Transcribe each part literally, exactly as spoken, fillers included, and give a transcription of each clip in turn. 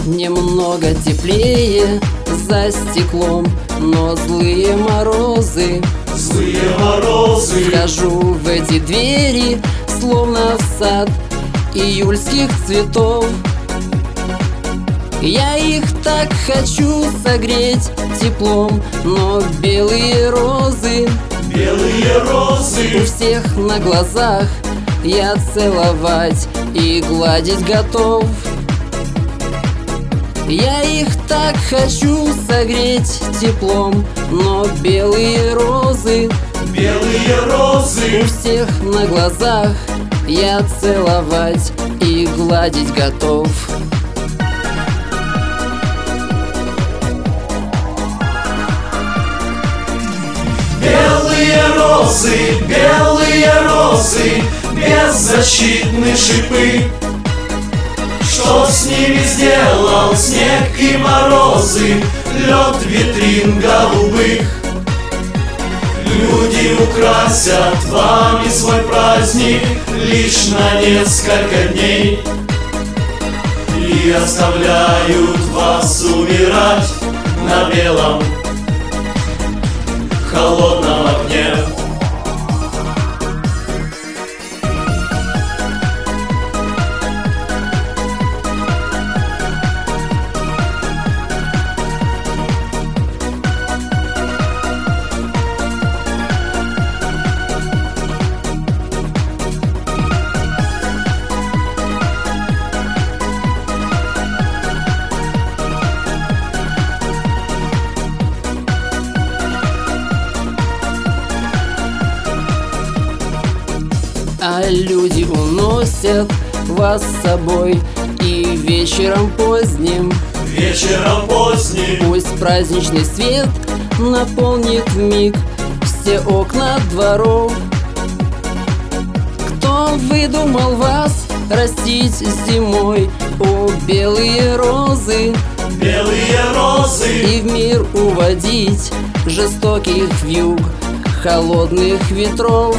немного теплее за стеклом, но злые морозы, злые морозы. Вхожу в эти двери, словно в сад июльских цветов. Я их так хочу согреть теплом, но белые розы, белые розы у всех на глазах я целовать и гладить готов. Я их так хочу согреть теплом, но белые розы, белые розы у всех на глазах я целовать и гладить готов. Белые розы, белые розы, беззащитны шипы. Что с ними сделал снег и морозы, лед витрин голубых? Люди украсят вами свой праздник лишь на несколько дней и оставляют вас умирать на белом холодном огне. А люди уносят вас с собой, и вечером поздним, вечером поздним, пусть праздничный свет наполнит вмиг все окна дворов. Кто выдумал вас растить зимой, о, белые розы, белые розы, и в мир уводить жестоких вьюг холодных ветров?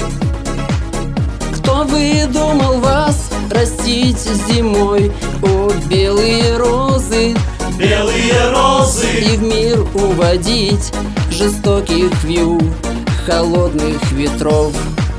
Кто выдумал вас растить зимой, о, белые розы, белые розы, и в мир уводить жестоких вьюг холодных ветров?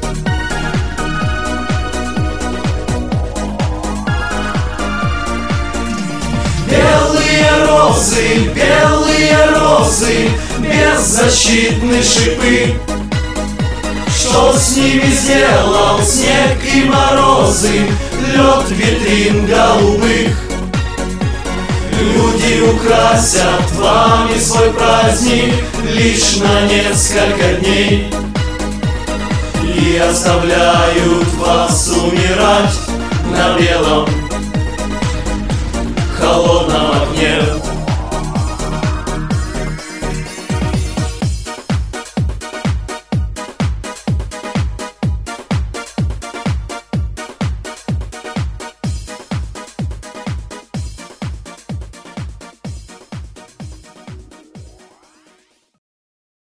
белые розы, белые розы, беззащитны шипы. Что с ними сделал снег и морозы, лед витрин голубых? Люди украсят вами свой праздник лишь на несколько дней и оставляют вас умирать на белом